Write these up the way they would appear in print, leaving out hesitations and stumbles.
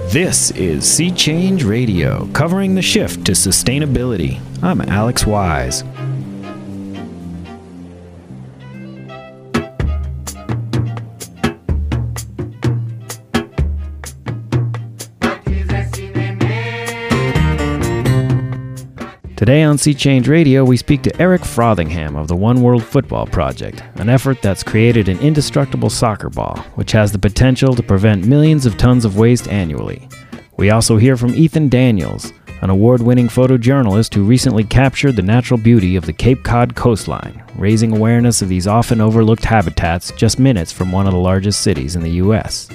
This is Sea Change Radio, covering the shift to sustainability. I'm Alex Wise. Today on Sea Change Radio, we speak to Eric Frothingham of the One World Football Project, an effort that's created an indestructible soccer ball, which has the potential to prevent millions of tons of waste annually. We also hear from Ethan Daniels, an award-winning photojournalist who recently captured the natural beauty of the Cape Cod coastline, raising awareness of these often overlooked habitats just minutes from one of the largest cities in the U.S.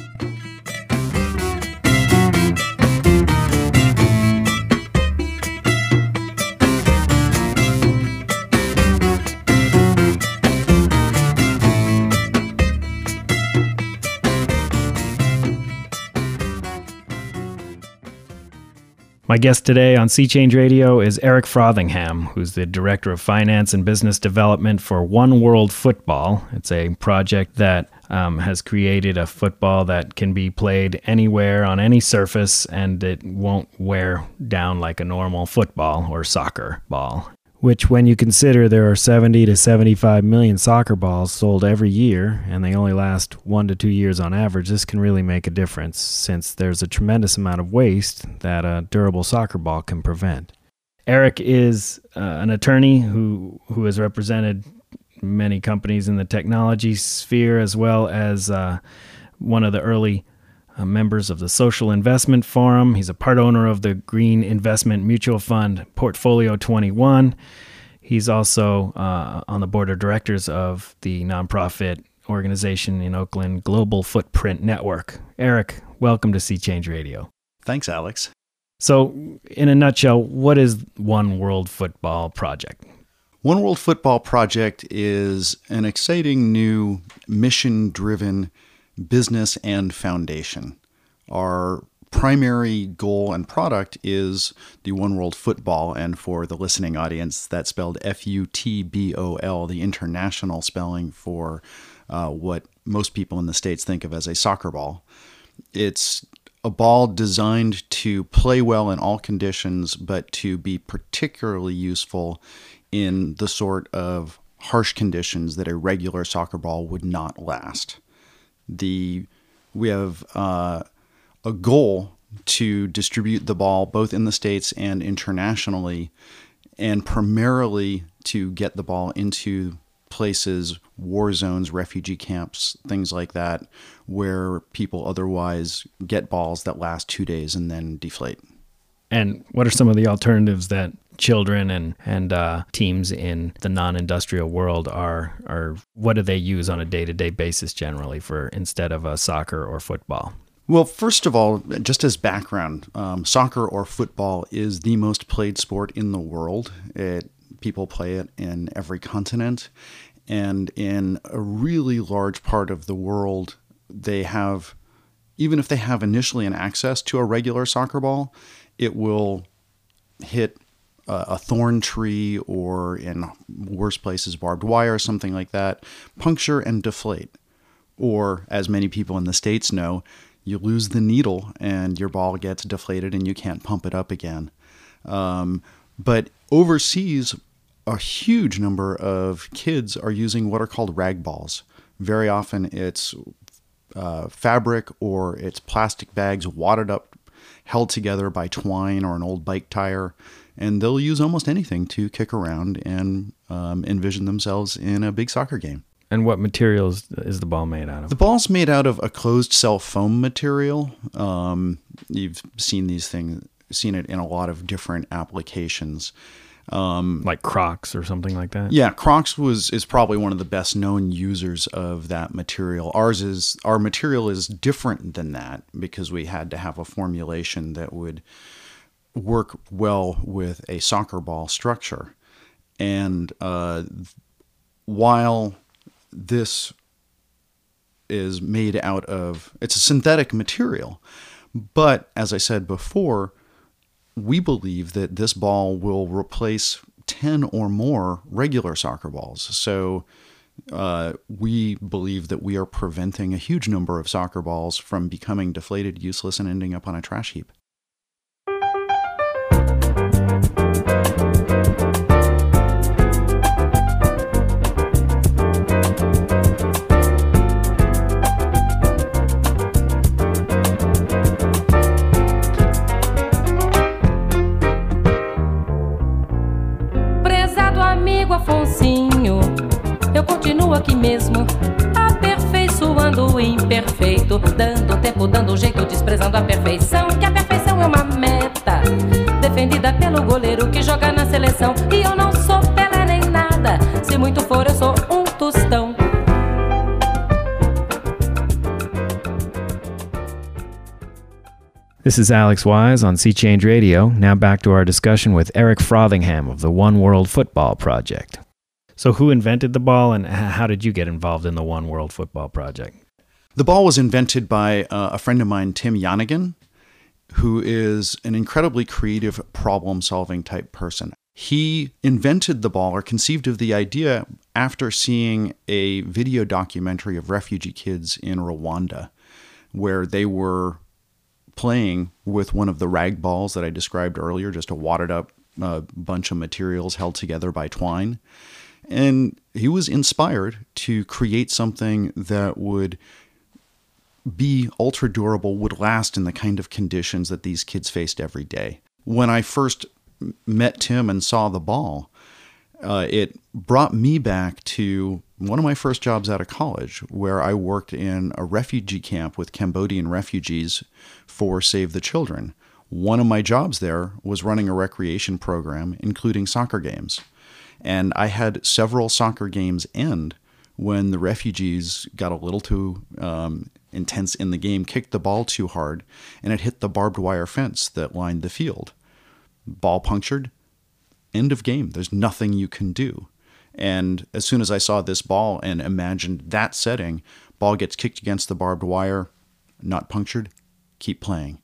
My guest today on Sea Change Radio is Eric Frothingham, who's the Director of Finance and Business Development for One World Football. It's a project that has created a football that can be played anywhere on any surface, and it won't wear down like a normal football or soccer ball. Which, when you consider there are 70 to 75 million soccer balls sold every year, and they only last 1 to 2 years on average, this can really make a difference, since there's a tremendous amount of waste that a durable soccer ball can prevent. Eric is an attorney who has represented many companies in the technology sphere, as well as one of the early members of the Social Investment Forum. He's a part owner of the Green Investment Mutual Fund Portfolio 21. He's also on the board of directors of the nonprofit organization in Oakland, Global Footprint Network. Eric, welcome to Sea Change Radio. Thanks, Alex. So, in a nutshell, what is One World Football Project? One World Football Project is an exciting new mission-driven business and foundation. Our primary goal and product is the One World Football, and for the listening audience, that's spelled F-U-T-B-O-L, the international spelling for what most people in the States think of as a soccer ball. It's a ball designed to play well in all conditions, but to be particularly useful in the sort of harsh conditions that a regular soccer ball would not last. We have a goal to distribute the ball both in the States and internationally, and primarily to get the ball into places, war zones, refugee camps, things like that, where people otherwise get balls that last 2 days and then deflate. And what are some of the alternatives that children and teams in the non-industrial world are what do they use on a day-to-day basis generally for instead of a soccer or football? Well, first of all, just as background, soccer or football is the most played sport in the world. People play it in every continent, and in a really large part of the world, they have, even if they have initially an access to a regular soccer ball, it will hit a thorn tree, or in worse places, barbed wire, something like that, puncture and deflate. Or, as many people in the States know, you lose the needle and your ball gets deflated and you can't pump it up again. But overseas, a huge number of kids are using what are called rag balls. Very often it's fabric or it's plastic bags wadded up, held together by twine or an old bike tire. And they'll use almost anything to kick around and envision themselves in a big soccer game. And what materials is the ball made out of? The ball's made out of a closed-cell foam material. You've seen it in a lot of different applications. Like Crocs or something like that? Yeah, Crocs is probably one of the best known users of that material. Our material is different than that because we had to have a formulation that would work well with a soccer ball structure. And while this is made out of, it's a synthetic material, but as I said before, we believe that this ball will replace 10 or more regular soccer balls. So we believe that we are preventing a huge number of soccer balls from becoming deflated, useless, and ending up on a trash heap. Afonsinho, eu continuo aqui mesmo, aperfeiçoando o imperfeito, dando tempo, dando jeito, desprezando a perfeição, que a perfeição é uma meta, defendida pelo goleiro que joga na seleção, e eu não sou Pelé nem nada, se muito for eu sou um tostão. This is Alex Wise on Sea Change Radio. Now back to our discussion with Eric Frothingham of the One World Football Project. So who invented the ball, and how did you get involved in the One World Football Project? The ball was invented by a friend of mine, Tim Yanigan, who is an incredibly creative problem-solving type person. He invented the ball, or conceived of the idea, after seeing a video documentary of refugee kids in Rwanda, where they were playing with one of the rag balls that I described earlier, just a wadded up bunch of materials held together by twine. And he was inspired to create something that would be ultra durable, would last in the kind of conditions that these kids faced every day. When I first met Tim and saw the ball, it brought me back to one of my first jobs out of college, where I worked in a refugee camp with Cambodian refugees for Save the Children. One of my jobs there was running a recreation program, including soccer games. And I had several soccer games end when the refugees got a little too intense in the game, kicked the ball too hard, and it hit the barbed wire fence that lined the field. Ball punctured, end of game. There's nothing you can do. And as soon as I saw this ball and imagined that setting, ball gets kicked against the barbed wire, not punctured, keep playing.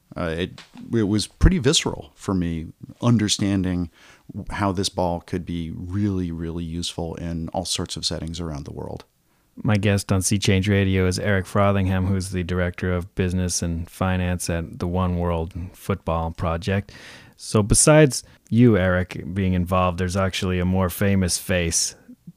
It was pretty visceral for me, understanding how this ball could be really, really useful in all sorts of settings around the world. My guest on Sea Change Radio is Eric Frothingham, who's the Director of Business and Finance at the One World Football Project. So besides you, Eric, being involved, there's actually a more famous face.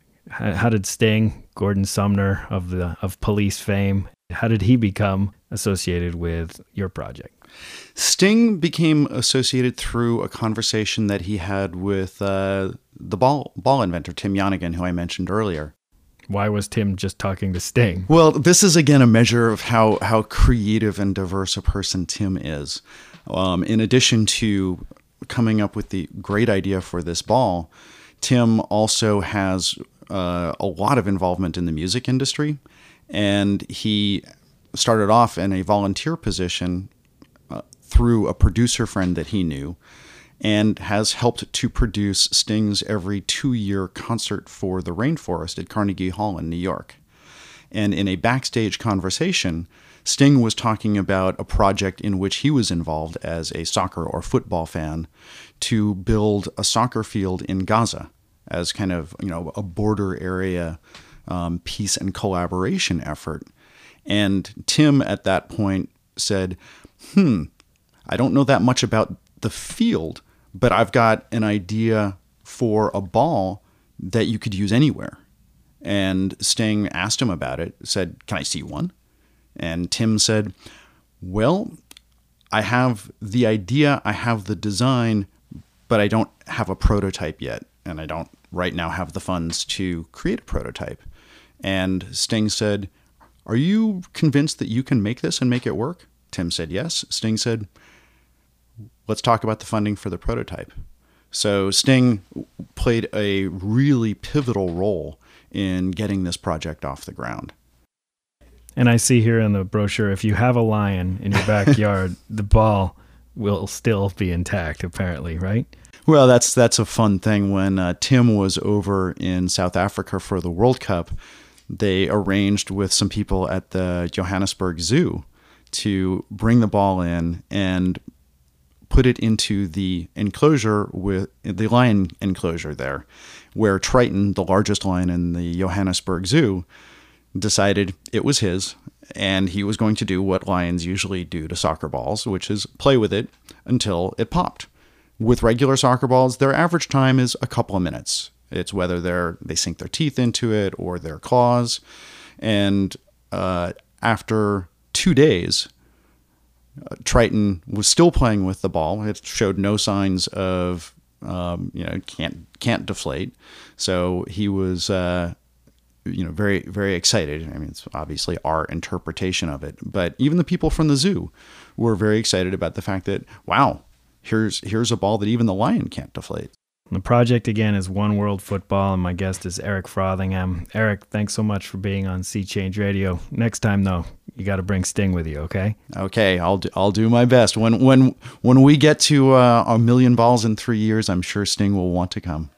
How did Sting, Gordon Sumner of Police fame, how did he become associated with your project? Sting became associated through a conversation that he had with the ball inventor, Tim Yanigan, who I mentioned earlier. Why was Tim just talking to Sting? Well, this is, again, a measure of how creative and diverse a person Tim is. In addition to coming up with the great idea for this ball, Tim also has a lot of involvement in the music industry, and he started off in a volunteer position through a producer friend that he knew, and has helped to produce Sting's every 2-year concert for the Rainforest at Carnegie Hall in New York. And in a backstage conversation, Sting was talking about a project in which he was involved as a soccer or football fan to build a soccer field in Gaza as kind of, a border area peace and collaboration effort. And Tim at that point said, I don't know that much about the field, but I've got an idea for a ball that you could use anywhere. And Sting asked him about it, said, can I see one? And Tim said, well, I have the idea, I have the design, but I don't have a prototype yet. And I don't right now have the funds to create a prototype. And Sting said, are you convinced that you can make this and make it work? Tim said, yes. Sting said, let's talk about the funding for the prototype. So Sting played a really pivotal role in getting this project off the ground. And I see here in the brochure, if you have a lion in your backyard, the ball will still be intact, apparently, right? Well, that's a fun thing. When Tim was over in South Africa for the World Cup, they arranged with some people at the Johannesburg Zoo to bring the ball in and put it into the enclosure with the lion enclosure there, where Triton, the largest lion in the Johannesburg Zoo, decided it was his, and he was going to do what lions usually do to soccer balls, which is play with it until it popped. With regular soccer balls, their average time is a couple of minutes. It's whether they sink their teeth into it or their claws. And after 2 days, Triton was still playing with the ball. It showed no signs of, can't deflate. So he was, very, very excited. I mean, it's obviously our interpretation of it, but even the people from the zoo were very excited about the fact that, wow, here's a ball that even the lion can't deflate. The project, again, is One World Football, and my guest is Eric Frothingham. Eric, thanks so much for being on Sea Change Radio. Next time, though, you got to bring Sting with you, okay? Okay, I'll do my best. When we get to a million balls in 3 years, I'm sure Sting will want to come.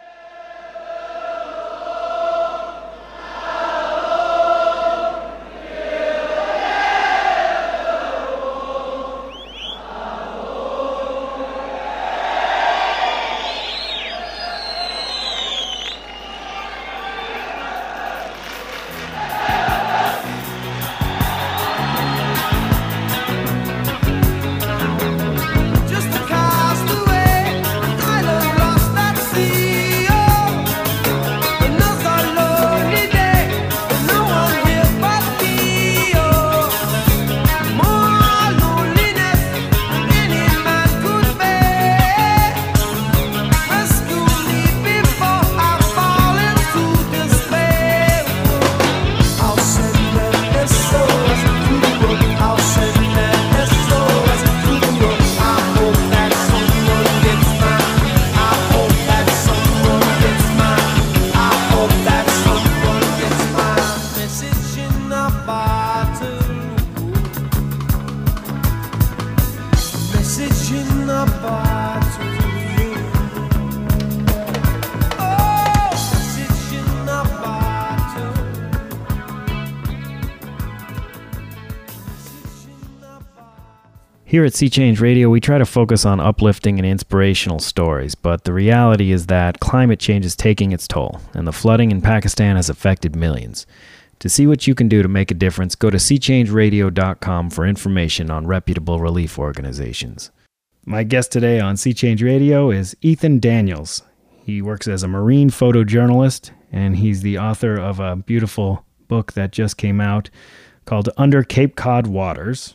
Here at Sea Change Radio, we try to focus on uplifting and inspirational stories, but the reality is that climate change is taking its toll, and the flooding in Pakistan has affected millions. To see what you can do to make a difference, go to seachangeradio.com for information on reputable relief organizations. My guest today on Sea Change Radio is Ethan Daniels. He works as a marine photojournalist, and he's the author of a beautiful book that just came out called Under Cape Cod Waters.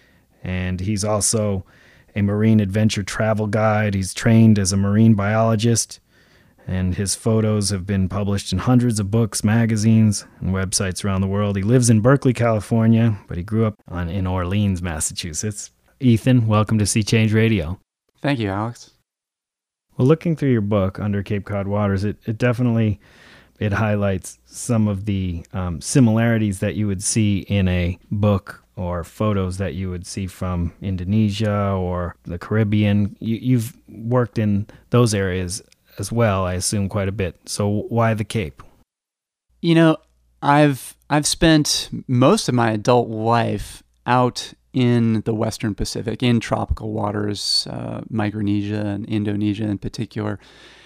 And he's also a marine adventure travel guide. He's trained as a marine biologist, and his photos have been published in hundreds of books, magazines, and websites around the world. He lives in Berkeley, California, but he grew up in Orleans, Massachusetts. Ethan, welcome to Sea Change Radio. Thank you, Alex. Well, looking through your book, Under Cape Cod Waters, it definitely highlights some of the similarities that you would see in a book or photos that you would see from Indonesia or the Caribbean. You've worked in those areas as well, I assume, quite a bit. So why the Cape? You know, I've spent most of my adult life out in the Western Pacific, in tropical waters, Micronesia and Indonesia in particular.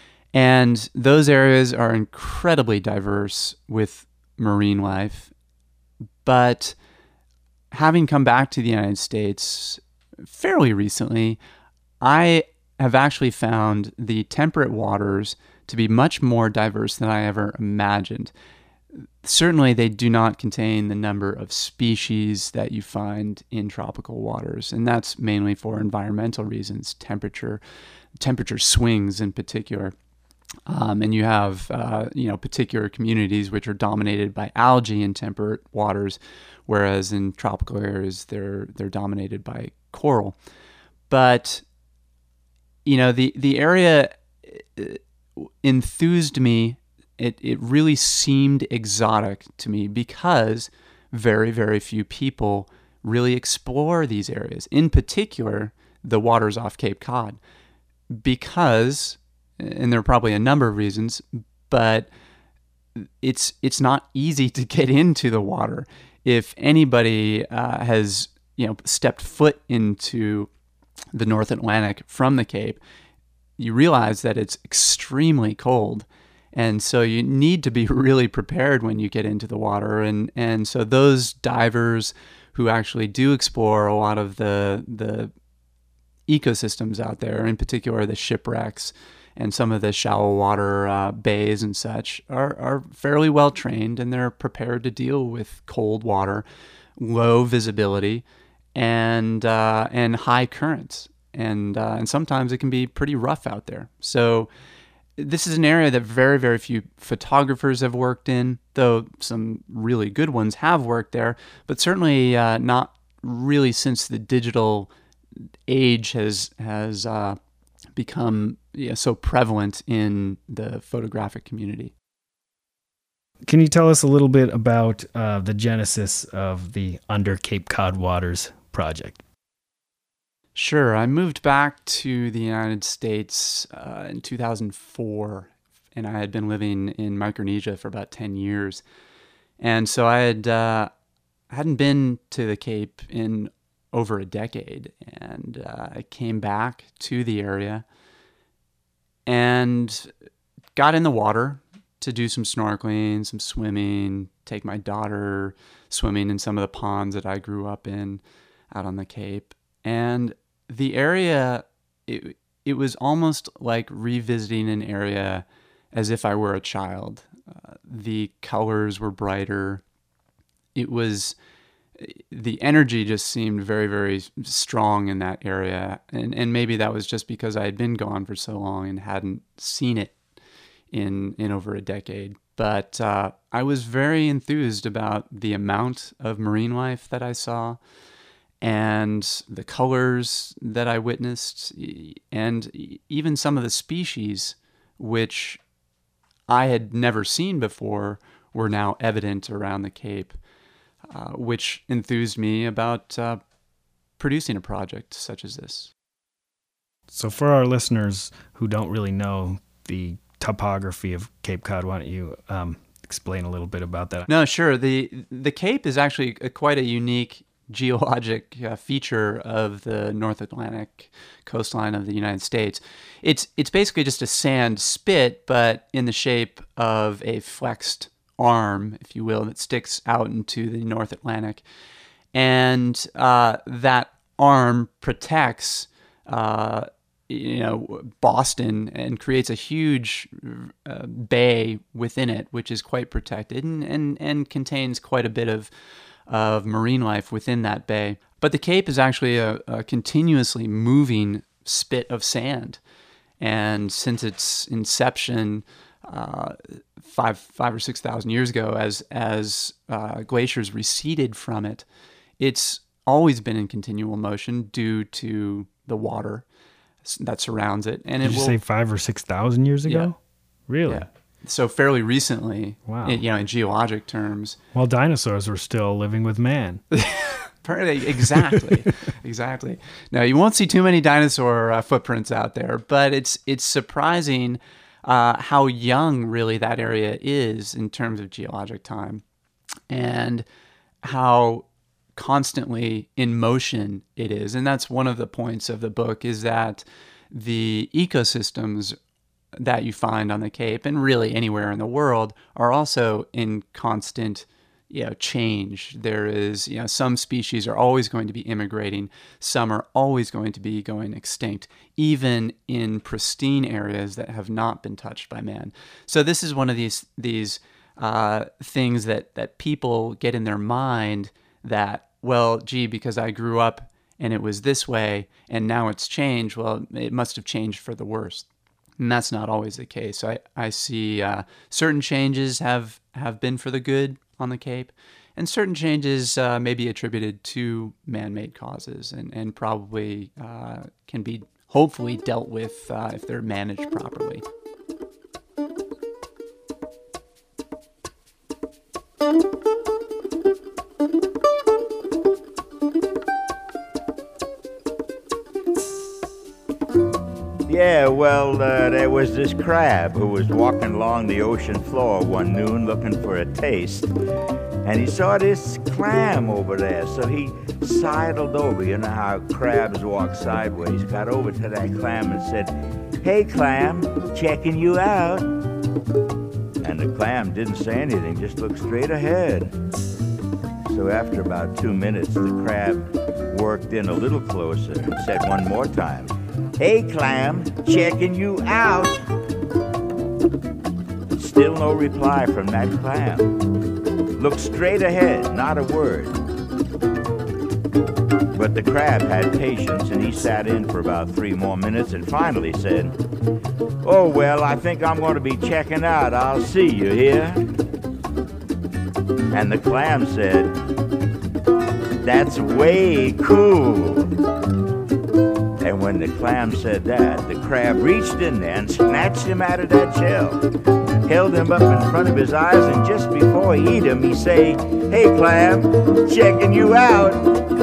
And those areas are incredibly diverse with marine life. But having come back to the United States fairly recently, I have actually found the temperate waters to be much more diverse than I ever imagined. Certainly, they do not contain the number of species that you find in tropical waters, and that's mainly for environmental reasons, temperature swings in particular. And you have, particular communities which are dominated by algae in temperate waters, whereas in tropical areas they're dominated by coral. But the area enthused me. It really seemed exotic to me because very, very few people really explore these areas. In particular, the waters off Cape Cod, because, and there are probably a number of reasons, but it's not easy to get into the water. If anybody has stepped foot into the North Atlantic from the Cape, you realize that it's extremely cold. And so you need to be really prepared when you get into the water. And so those divers who actually do explore a lot of the ecosystems out there, in particular the shipwrecks and some of the shallow water bays and such, are fairly well trained, and they're prepared to deal with cold water, low visibility, and high currents. And sometimes it can be pretty rough out there. So this is an area that very, very few photographers have worked in, though some really good ones have worked there, but certainly not really since the digital age has become so prevalent in the photographic community. Can you tell us a little bit about the genesis of the Under Cape Cod Waters project? Sure. I moved back to the United States in 2004, and I had been living in Micronesia for about 10 years. And so I hadn't been to the Cape in over a decade, and I came back to the area and got in the water to do some snorkeling, some swimming, take my daughter swimming in some of the ponds that I grew up in out on the Cape. And the area, it was almost like revisiting an area as if I were a child. The colors were brighter. The energy just seemed very, very strong in that area. And maybe that was just because I had been gone for so long and hadn't seen it in over a decade. But I was very enthused about the amount of marine life that I saw, and the colors that I witnessed, and even some of the species which I had never seen before were now evident around the Cape, which enthused me about producing a project such as this. So for our listeners who don't really know the topography of Cape Cod, why don't you explain a little bit about that? No, sure. The Cape is actually quite a unique geologic feature of the North Atlantic coastline of the United States. It's basically just a sand spit, but in the shape of a flexed arm, if you will, that sticks out into the North Atlantic. And that arm protects Boston and creates a huge bay within it, which is quite protected and contains quite a bit of marine life within that bay. But the Cape is actually a continuously moving spit of sand. And since its inception 5,000 or 6,000 years ago, as glaciers receded from it, it's always been in continual motion due to the water that surrounds it. And Did you say 5,000 or 6,000 years ago? Yeah. Really? Yeah. So fairly recently, wow. In geologic terms. While dinosaurs were still living with man. Exactly. Exactly. Now, you won't see too many dinosaur footprints out there, but it's surprising how young really that area is in terms of geologic time, and how constantly in motion it is. And that's one of the points of the book, is that the ecosystems that you find on the Cape, and really anywhere in the world, are also in constant change. There is, some species are always going to be immigrating. Some are always going to be going extinct, even in pristine areas that have not been touched by man. So this is one of these things that people get in their mind that, well, gee, because I grew up and it was this way and now it's changed, well, it must have changed for the worse. And that's not always the case. I see certain changes have been for the good on the Cape, and certain changes may be attributed to man-made causes, and probably can be hopefully dealt with if they're managed properly. Yeah, well, there was this crab who was walking along the ocean floor one noon looking for a taste. and he saw this clam over there. So he sidled over. You know how crabs walk sideways. Got over to that clam and said, "Hey, clam, checking you out." And the clam didn't say anything, just looked straight ahead. So after about 2 minutes, the crab worked in a little closer and said one more time, "Hey, clam, checking you out." Still no reply from that clam. Looked straight ahead, not a word. But the crab had patience, and he sat in for about 3 more minutes and finally said, "Oh, well, I think I'm going to be checking out. I'll see you here." And the clam said, "That's way cool." And when the clam said that, the crab reached in there and snatched him out of that shell, held him up in front of his eyes, and just before he eat him, he say, "Hey, clam, checking you out."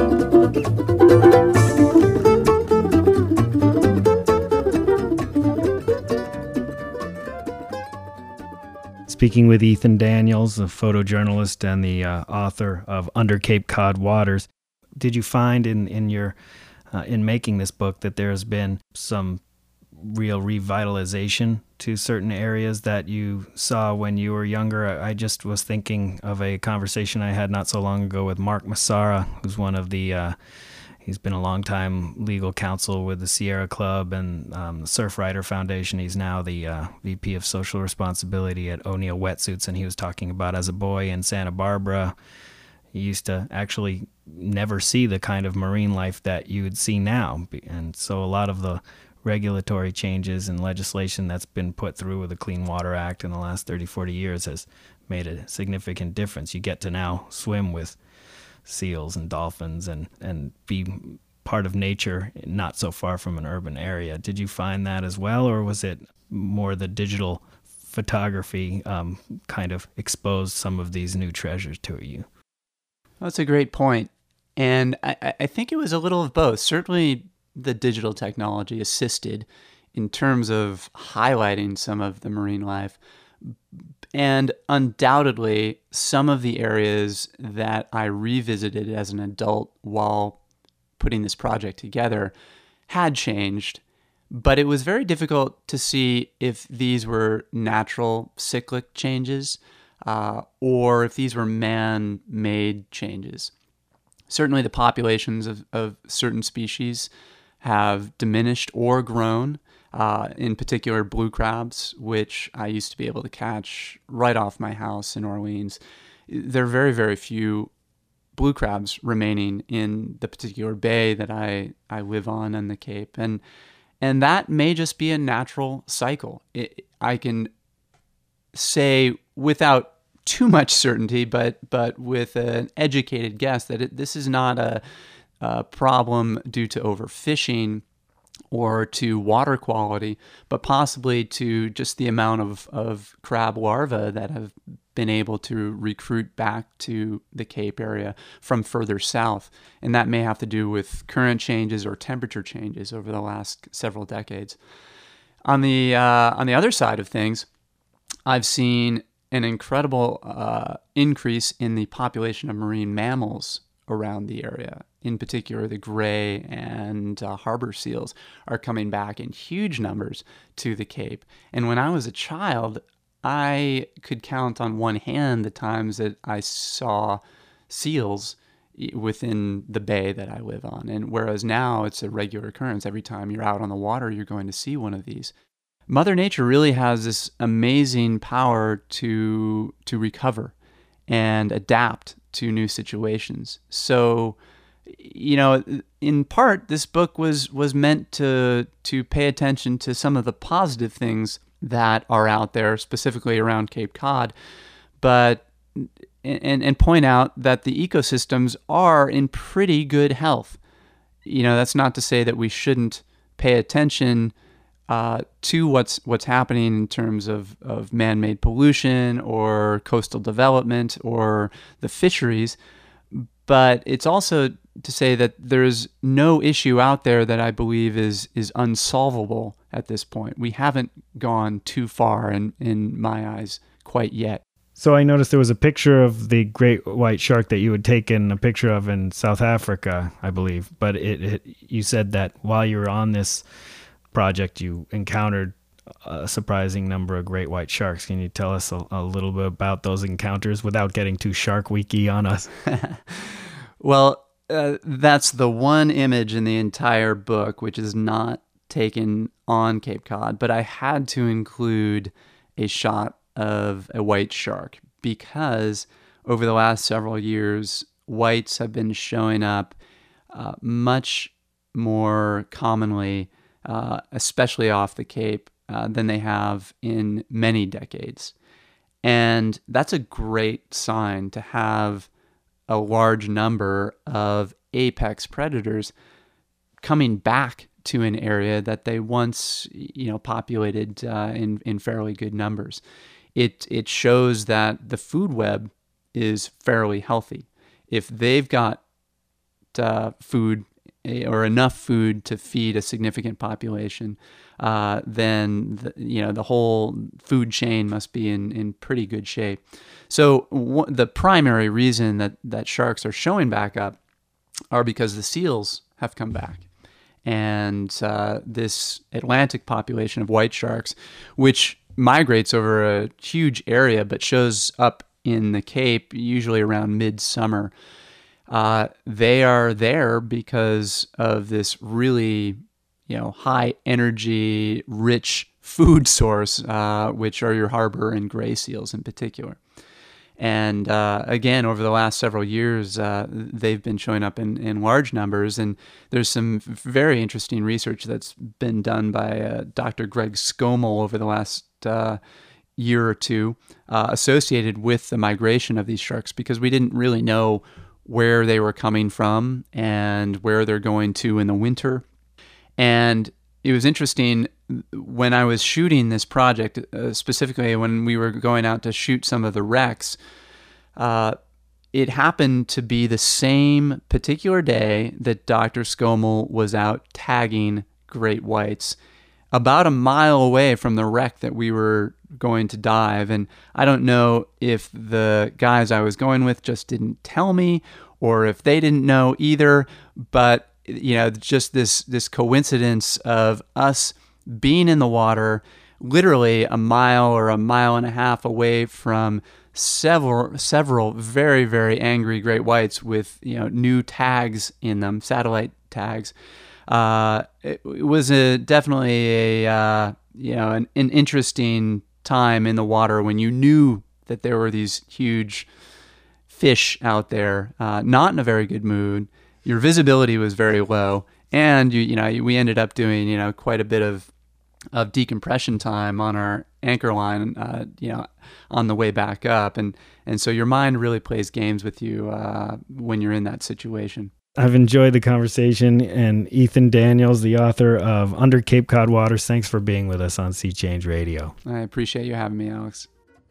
Speaking with Ethan Daniels, a photojournalist and the author of Under Cape Cod Waters, did you find in your in making this book that there has been some real revitalization to certain areas that you saw when you were younger? I just was thinking of a conversation I had not so long ago with Mark Massara, who's one of the he's been a long-time legal counsel with the Sierra Club and the Surfrider Foundation. He's now the VP of Social Responsibility at O'Neill Wetsuits, and he was talking about as a boy in Santa Barbara, he used to actually never see the kind of marine life that you would see now. And so a lot of the regulatory changes and legislation that's been put through with the Clean Water Act in the last 30, 40 years has made a significant difference. You get to now swim with seals and dolphins and be part of nature not so far from an urban area. Did you find that as well, or was it more the digital photography kind of exposed some of these new treasures to you? That's a great point. And I think it was a little of both. Certainly the digital technology assisted in terms of highlighting some of the marine life. And undoubtedly, some of the areas that I revisited as an adult while putting this project together had changed, but it was very difficult to see if these were natural cyclic changes or if these were man-made changes. Certainly the populations of certain species have diminished or grown, in particular blue crabs, which I used to be able to catch right off my house in Orleans. There are very, very few blue crabs remaining in the particular bay that I live on the Cape. And that may just be a natural cycle. I can say without too much certainty, but with an educated guess that this is not a problem due to overfishing or to water quality, but possibly to just the amount of crab larvae that have been able to recruit back to the Cape area from further south. And that may have to do with current changes or temperature changes over the last several decades. On the other side of things, I've seen an incredible increase in the population of marine mammals around the area. In particular, the gray and harbor seals are coming back in huge numbers to the Cape. And when I was a child, I could count on one hand the times that I saw seals within the bay that I live on. And whereas now it's a regular occurrence. Every time you're out on the water, you're going to see one of these. Mother Nature really has this amazing power to recover and adapt to new situations. So, you know, in part, this book was meant to pay attention to some of the positive things that are out there, specifically around Cape Cod, but and point out that the ecosystems are in pretty good health. You know, that's not to say that we shouldn't pay attention to what's happening in terms of man-made pollution or coastal development or the fisheries, but it's also to say that there's no issue out there that I believe is unsolvable at this point. We haven't gone too far in my eyes quite yet. So I noticed there was a picture of the great white shark that you had taken a picture of in South Africa, I believe. But you said that while you were on this project, you encountered a surprising number of great white sharks. Can you tell us a little bit about those encounters without getting too Shark Weeky on us? Well, that's the one image in the entire book which is not taken on Cape Cod, but I had to include a shot of a white shark because over the last several years, whites have been showing up much more commonly, especially off the Cape, than they have in many decades. And that's a great sign to have a large number of apex predators coming back to an area that they once, populated in fairly good numbers. It shows that the food web is fairly healthy. If they've got food or enough food to feed a significant population, then the whole food chain must be in pretty good shape. So the primary reason that sharks are showing back up are because the seals have come back. And this Atlantic population of white sharks, which migrates over a huge area but shows up in the Cape usually around midsummer, they are there because of this really, high energy, rich food source, which are your harbor and gray seals in particular. And again, over the last several years, they've been showing up in large numbers. And there's some very interesting research that's been done by Dr. Greg Skomel over the last year or two associated with the migration of these sharks, because we didn't really know where they were coming from and where they're going to in the winter. And it was interesting when I was shooting this project, specifically when we were going out to shoot some of the wrecks, it happened to be the same particular day that Dr. Skomel was out tagging great whites about a mile away from the wreck that we were going to dive. And I don't know if the guys I was going with just didn't tell me or if they didn't know either, but just this coincidence of us being in the water literally a mile or a mile and a half away from several very, very angry great whites with new tags in them, satellite tags. It was definitely an interesting time in the water when you knew that there were these huge fish out there, not in a very good mood. Your visibility was very low, and we ended up doing quite a bit of decompression time on our anchor line, on the way back up, and so your mind really plays games with you when you're in that situation. I've enjoyed the conversation, and Ethan Daniels, the author of Under Cape Cod Waters, thanks for being with us on Sea Change Radio. I appreciate you having me, Alex.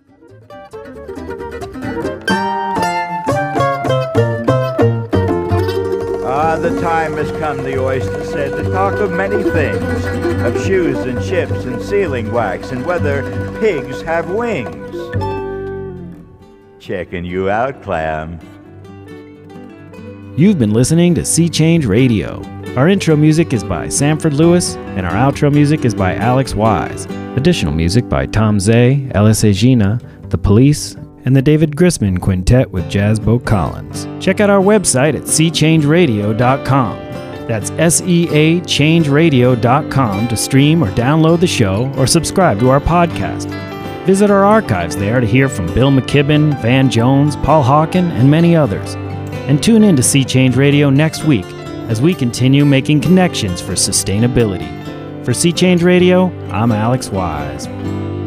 The time has come, the oyster said, to talk of many things, of shoes and ships and sealing wax and whether pigs have wings. Checking you out, Clam. You've been listening to Sea Change Radio. Our intro music is by Sanford Lewis, and our outro music is by Alex Wise. Additional music by Tom Zay, Ellis Egina, The Police, and the David Grisman Quintet with Jazzbo Collins. Check out our website at seachangeradio.com. That's SEAchangeradio.com to stream or download the show or subscribe to our podcast. Visit our archives there to hear from Bill McKibben, Van Jones, Paul Hawken, and many others. And tune in to Sea Change Radio next week as we continue making connections for sustainability. For Sea Change Radio, I'm Alex Wise.